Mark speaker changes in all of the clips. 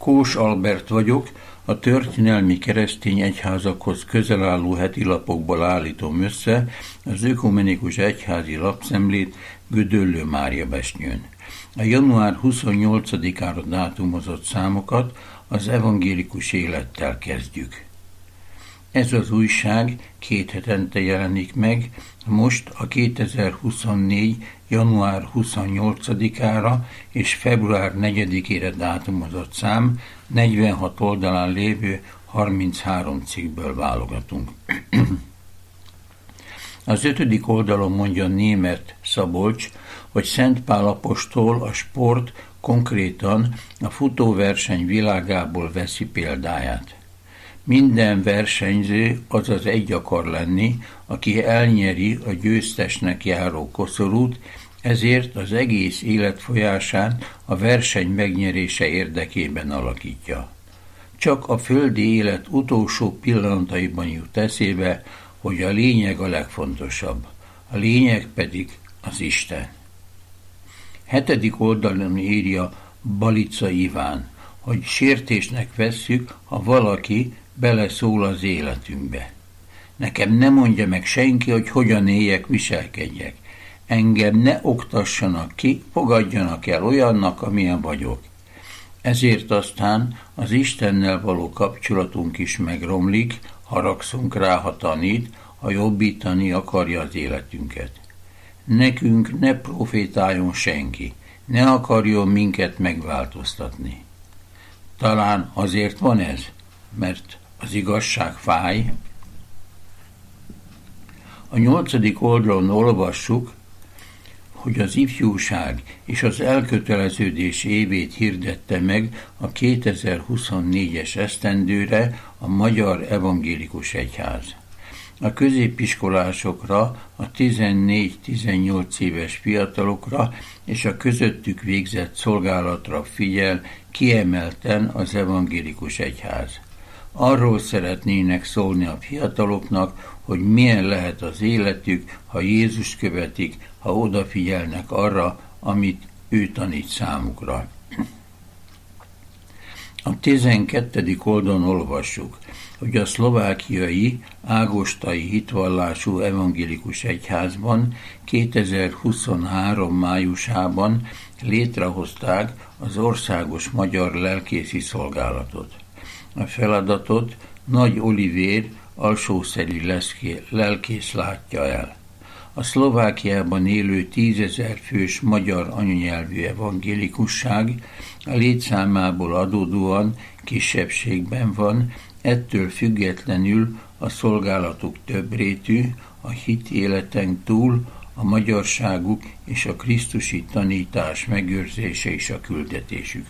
Speaker 1: Kós Albert vagyok, a történelmi keresztény egyházakhoz közel álló heti lapokból állítom össze az Ökumenikus Egyházi Lapszemlét Gödöllő Máriabesnyőn. A január 28-ára dátumozott számokat az evangélikus élettel kezdjük. Ez az újság 2 hetente jelenik meg, most a 2024. január 28-ára és február 4-ére dátumozott szám 46 oldalán lévő 33 cikkből válogatunk. Az 5. oldalon mondja Németh Szabolcs, hogy Szent Pál apostol a sport, konkrétan a futóverseny világából veszi példáját. Minden versenyző azaz egy akar lenni, aki elnyeri a győztesnek járó koszorút, ezért az egész élet folyásán a verseny megnyerése érdekében alakítja. Csak a földi élet utolsó pillanataiban jut eszébe, hogy a lényeg a legfontosabb, a lényeg pedig az Isten. 7. oldalon írja Balica Iván, hogy sértésnek vesszük, ha valaki beleszól az életünkbe. Nekem ne mondja meg senki, hogy hogyan éljek, viselkedjek. Engem ne oktassanak ki, fogadjanak el olyannak, amilyen vagyok. Ezért aztán az Istennel való kapcsolatunk is megromlik, haragszunk rá, ha tanít, ha jobbítani akarja az életünket. Nekünk ne profétáljon senki, ne akarjon minket megváltoztatni. Talán azért van ez, mert az igazság fáj. A 8. oldalon olvassuk, hogy az ifjúság és az elköteleződés évét hirdette meg a 2024-es esztendőre a Magyar Evangélikus Egyház. A középiskolásokra, a 14-18 éves fiatalokra és a közöttük végzett szolgálatra figyel kiemelten az Evangélikus Egyház. Arról szeretnének szólni a fiataloknak, hogy milyen lehet az életük, ha Jézust követik, ha odafigyelnek arra, amit ő tanít számukra. A 12. oldalon olvassuk, hogy a szlovákiai ágostai hitvallású evangélikus egyházban 2023. májusában létrehozták az országos magyar lelkészi szolgálatot. A feladatot Nagy Olivér alsószeri lelkész látja el. A Szlovákiában élő 10 000 fős magyar anyanyelvű evangélikusság a létszámából adódóan kisebbségben van, ettől függetlenül a szolgálatuk többrétű, a hit életen túl a magyarságuk és a krisztusi tanítás megőrzése is a küldetésük.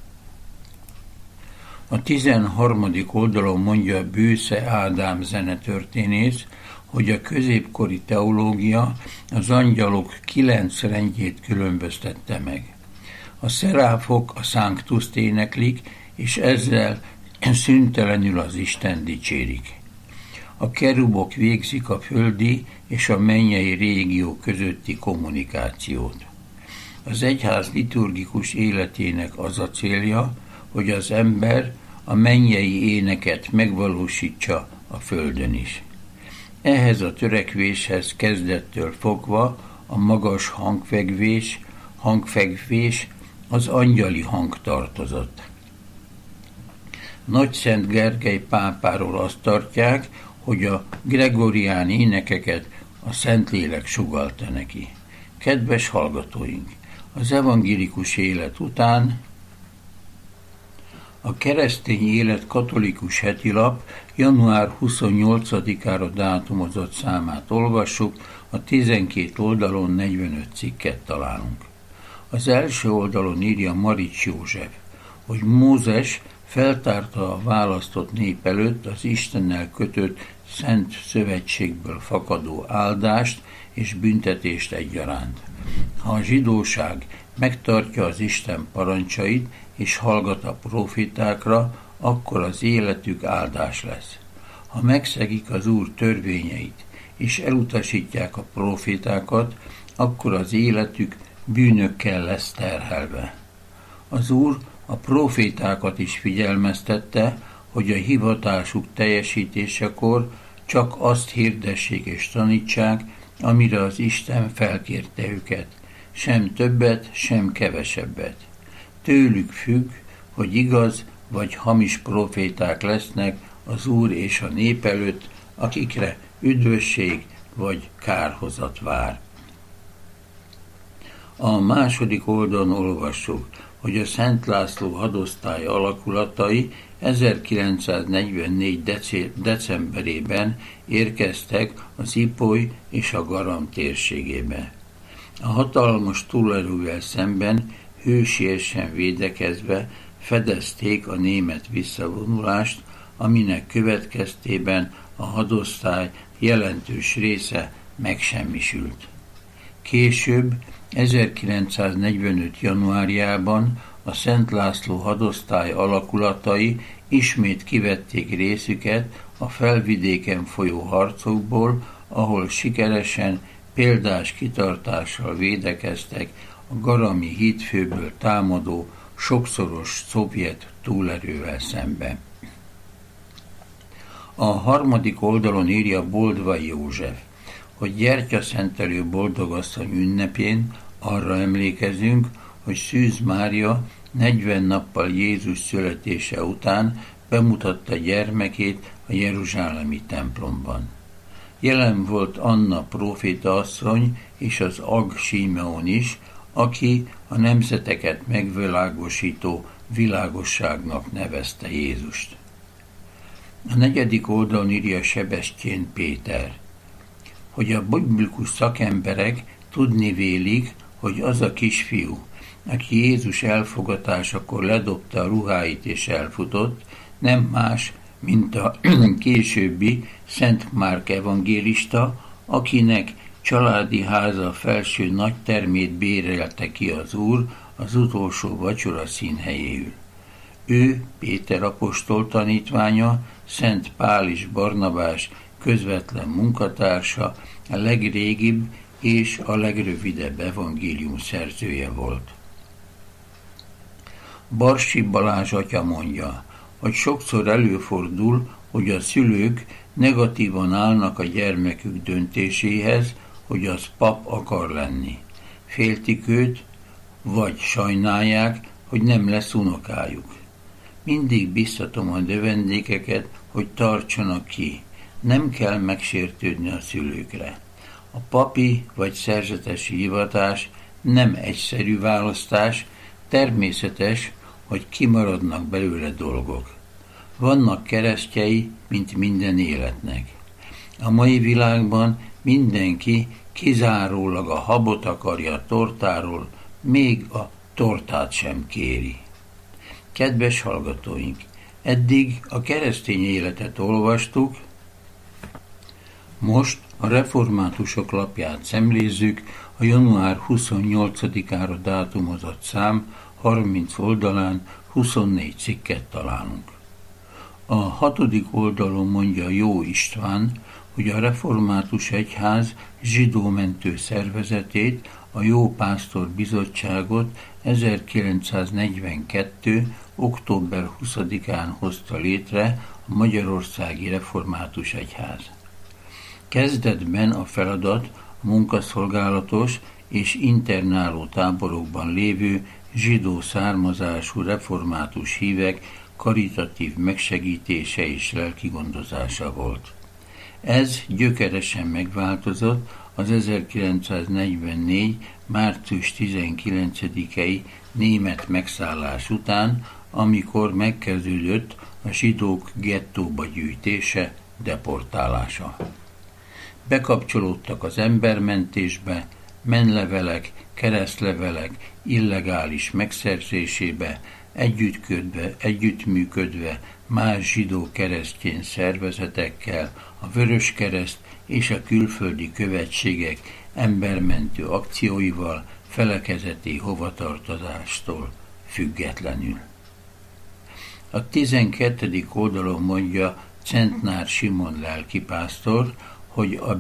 Speaker 1: A 13. oldalon mondja Bősze Ádám zenetörténész, hogy a középkori teológia az angyalok 9 rendjét különböztette meg. A szeráfok a Sanctuszt éneklik, és ezzel szüntelenül az Isten dicsérik. A kerubok végzik a földi és a mennyei régió közötti kommunikációt. Az egyház liturgikus életének az a célja, hogy az ember a mennyei éneket megvalósítsa a földön is. Ehhez a törekvéshez kezdettől fogva a magas hangfegvés az angyali hang tartozott. Nagyszent Gergely pápáról azt tartják, hogy a gregorián énekeket a Szentlélek sugallta neki. Kedves hallgatóink, az evangélikus élet után a Keresztény Élet katolikus hetilap január 28-ára dátumozott számát olvassuk, a 12 oldalon 45 cikket találunk. Az első oldalon írja Marics József, hogy Mózes feltárta a választott nép előtt az Istennel kötött szent szövetségből fakadó áldást és büntetést egyaránt. Ha a zsidóság megtartja az Isten parancsait és hallgat a profétákra, akkor az életük áldás lesz. Ha megszegik az Úr törvényeit és elutasítják a profétákat, akkor az életük bűnökkel lesz terhelve. Az Úr A prófétákat is figyelmeztette, hogy a hivatásuk teljesítésekor csak azt hirdessék és tanítsák, amire az Isten felkérte őket, sem többet, sem kevesebbet. Tőlük függ, hogy igaz vagy hamis próféták lesznek az Úr és a nép előtt, akikre üdvösség vagy kárhozat vár. A második oldalon olvassuk, hogy a Szent László hadosztály alakulatai 1944. decemberében érkeztek az Ipoly és a Garam térségébe. A hatalmas túlerővel szemben hősiesen védekezve fedezték a német visszavonulást, aminek következtében a hadosztály jelentős része megsemmisült. Később, 1945. januárjában a Szent László hadosztály alakulatai ismét kivették részüket a felvidéken folyó harcokból, ahol sikeresen, példás kitartással védekeztek a garami hídfőből támadó, sokszoros szovjet túlerővel szemben. A harmadik oldalon írja Boldvai József, hogy gyertyaszentelő boldogasszony ünnepén arra emlékezünk, hogy Szűz Mária 40 nappal Jézus születése után bemutatta gyermekét a jeruzsálemi templomban. Jelen volt Anna próféta asszony és az Ag Simeon is, aki a nemzeteket megvilágosító világosságnak nevezte Jézust. A negyedik oldalon írja Sebestyén Péter, hogy a biblikus szakemberek tudni vélik, hogy az a kisfiú, aki Jézus elfogatásakor ledobta a ruháit és elfutott, nem más, mint a későbbi Szent Márk evangélista, akinek családi háza felső nagytermét bérelte ki az Úr az utolsó vacsora színhelyéül. Ő, Péter apostol tanítványa, Szent Pál és Barnabás közvetlen munkatársa, a legrégibb és a legrövidebb evangélium szerzője volt. Barsi Balázs atya mondja, hogy sokszor előfordul, hogy a szülők negatívan állnak a gyermekük döntéséhez, hogy az pap akar lenni. Féltik őt, vagy sajnálják, hogy nem lesz unokájuk. Mindig biztatom a növendékeket, hogy tartsanak ki. Nem kell megsértődni a szülőkre. A papi vagy szerzetesi hivatás nem egyszerű választás, természetes, hogy kimaradnak belőle dolgok. Vannak keresztjei, mint minden életnek. A mai világban mindenki kizárólag a habot akarja a tortáról, még a tortát sem kéri. Kedves hallgatóink, eddig a keresztény életet olvastuk, most a reformátusok lapját szemlézzük, a január 28-ára dátumozott szám 30 oldalán 24 cikket találunk. A 6. oldalon mondja Jó István, hogy a református egyház zsidómentő szervezetét, a Jó Pásztor Bizottságot 1942. október 20-án hozta létre a Magyarországi Református Egyház. Kezdetben a feladat a munkaszolgálatos és internáló táborokban lévő zsidó származású református hívek karitatív megsegítése és lelkigondozása volt. Ez gyökeresen megváltozott az 1944. március 19-i német megszállás után, amikor megkezdődött a zsidók gettóba gyűjtése, deportálása. Bekapcsolódtak az embermentésbe, menlevelek, keresztlevelek illegális megszerzésébe, együttműködve más zsidó keresztény szervezetekkel, a Vöröskereszt és a külföldi követségek embermentő akcióival, felekezeti hovatartozástól függetlenül. A 12. oldalon mondja Centnár Simon lelkipásztor, hogy a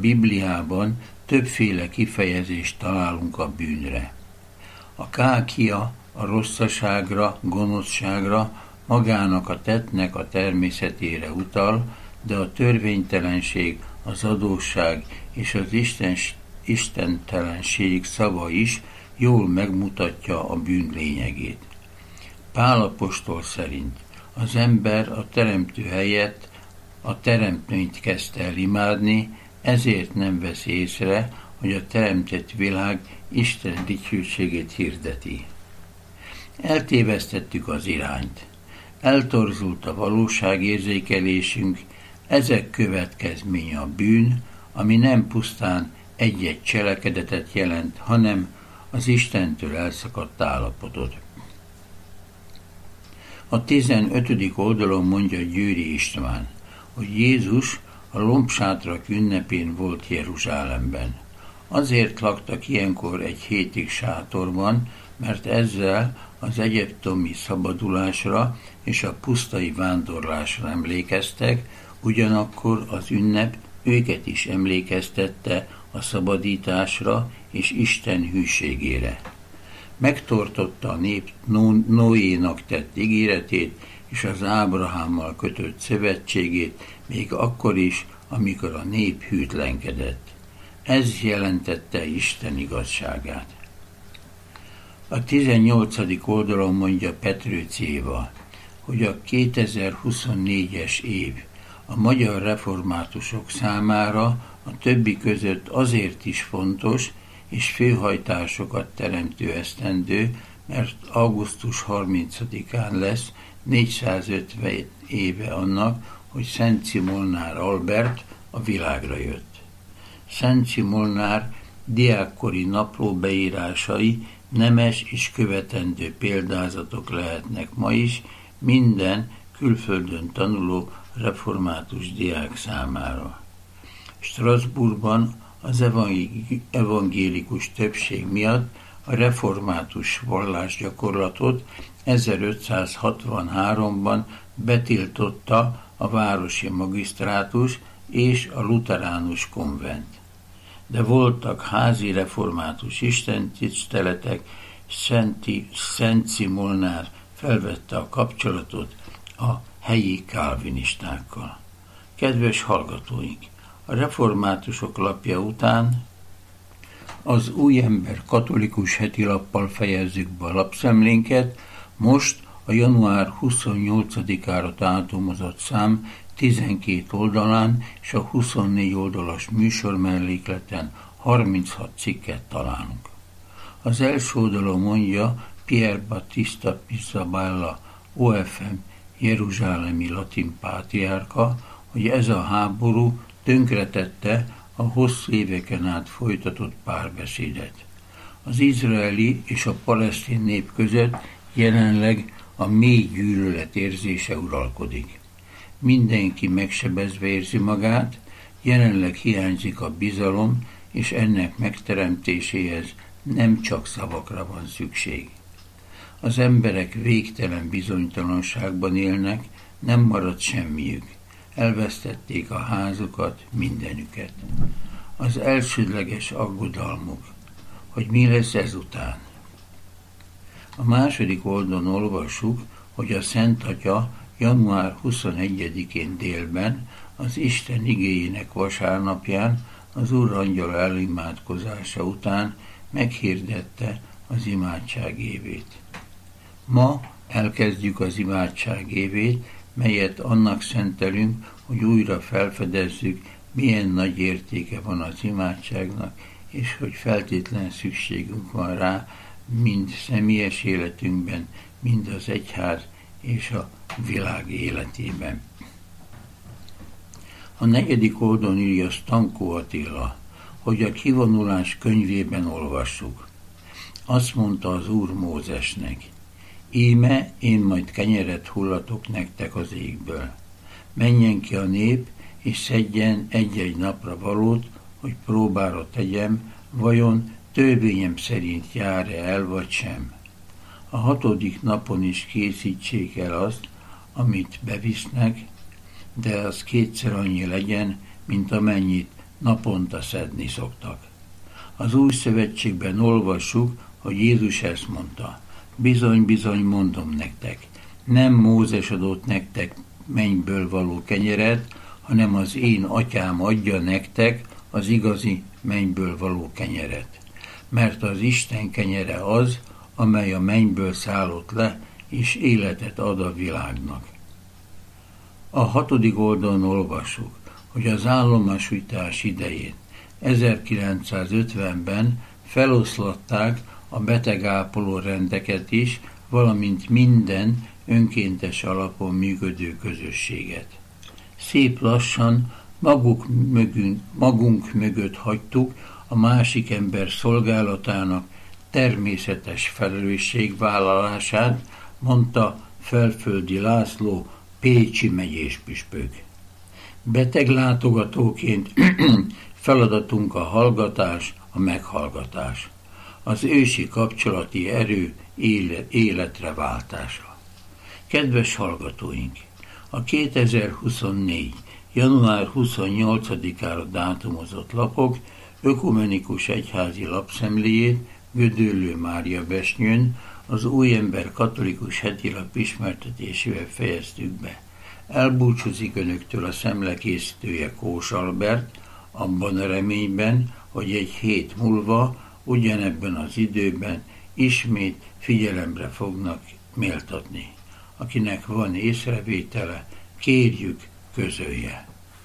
Speaker 1: Bibliában többféle kifejezést találunk a bűnre. A kákia, a rosszaságra, gonoszságra, magának a tettnek a természetére utal, de a törvénytelenség, az adósság és az istentelenség szava is jól megmutatja a bűn lényegét. Pál apostol szerint az ember a teremtő helyett a teremtményt kezdte el imádni, ezért nem vesz észre, hogy a teremtett világ Isten dicsőségét hirdeti. Eltévesztettük az irányt. Eltorzult a valóságérzékelésünk, ezek következménye a bűn, ami nem pusztán egy-egy cselekedetet jelent, hanem az Istentől elszakadt állapotot. A 15. oldalon mondja Győri István, hogy Jézus a lombsátrak ünnepén volt Jeruzsálemben. Azért laktak ilyenkor egy hétig sátorban, mert ezzel az egyiptomi szabadulásra és a pusztai vándorlásra emlékeztek, ugyanakkor az ünnep őket is emlékeztette a szabadításra és Isten hűségére. Megtartotta a nép Noénak tett ígéretét és az Ábrahámmal kötött szövetségét, még akkor is, amikor a nép hűtlenkedett. Ez jelentette Isten igazságát. A 18. oldalon mondja Petrőci Éva, hogy a 2024-es év a magyar reformátusok számára a többi között azért is fontos és főhajtásokat teremtő esztendő, mert augusztus 30-án lesz 450 éve annak, hogy Szenci Molnár Albert a világra jött. Szenci Molnár diákkori napló beírásai nemes és követendő példázatok lehetnek ma is minden külföldön tanuló református diák számára. Strasbourgban az evangélikus többség miatt a református vallásgyakorlatot 1563-ban betiltotta a városi magisztrátus és a luteránus konvent. De voltak házi református istentiszteletek, Szenci Molnár felvette a kapcsolatot a helyi kálvinistákkal. Kedves hallgatóink! A reformátusok lapja után az Új Ember katolikus hetilappal fejezzük be a lapszemlénket, most a január 28-ára dátumozott szám 12 oldalán és a 24 oldalas műsor mellékleten 36 cikket találunk. Az első oldalon mondja Pier Battista Pizzaballa, OFM jeruzsálemi latin pátriárka, hogy ez a háború tönkretette a hosszú éveken át folytatott párbeszédet. Az izraeli és a palesztin nép között jelenleg a mély gyűlölet érzése uralkodik. Mindenki megsebezve érzi magát, jelenleg hiányzik a bizalom, és ennek megteremtéséhez nem csak szavakra van szükség. Az emberek végtelen bizonytalanságban élnek, nem marad semmiük. Elvesztették a házukat, mindenüket. Az elsődleges aggodalmuk, hogy mi lesz ezután. A második oldalon olvassuk, hogy a Szent Atya január 21-én délben, az Isten igéjének vasárnapján, az Úr angyala elimádkozása után meghirdette az imádság évét. Ma elkezdjük az imádság évét, melyet annak szentelünk, hogy újra felfedezzük, milyen nagy értéke van az imádságnak, és hogy feltétlen szükségünk van rá, mind személyes életünkben, mind az egyház és a világ életében. A 4. oldalon írja Stankó Attila, hogy a kivonulás könyvében olvassuk. Azt mondta az Úr Mózesnek, íme én majd kenyeret hullatok nektek az égből. Menjen ki a nép, és szedjen egy-egy napra valót, hogy próbára tegyem, vajon törvényem szerint jár-e el, vagy sem. A 6. napon is készítsék el azt, amit bevisznek, de az 2-szer annyi legyen, mint amennyit naponta szedni szoktak. Az Új Szövetségben olvassuk, hogy Jézus ezt mondta, Bizony, bizony, mondom nektek, nem Mózes adott nektek mennyből való kenyeret, hanem az én atyám adja nektek az igazi mennyből való kenyeret. Mert az Isten kenyere az, amely a mennyből szállott le, és életet ad a világnak. A 6. oldalon olvassuk, hogy az államosítás idején 1950-ben feloszlatták a betegápoló rendeket is, valamint minden önkéntes alapon működő közösséget. Szép lassan magunk mögött hagytuk a másik ember szolgálatának természetes felelősségvállalását, mondta Felföldi László, pécsi megyéspüspök. Beteglátogatóként feladatunk a hallgatás, a meghallgatás, az ősi kapcsolati erő életre váltása. Kedves hallgatóink! A 2024. január 28-ára dátumozott lapok ökumenikus egyházi lapszemléjét Gödöllő Mária Besnyőn az Új Ember katolikus hetilap ismertetésével fejeztük be. Elbúcsúzik önöktől a szemle készítője Kós Albert, abban a reményben, hogy egy hét múlva, ugyanebben az időben ismét figyelemre fognak méltatni. Akinek van észrevétele, kérjük, közölje.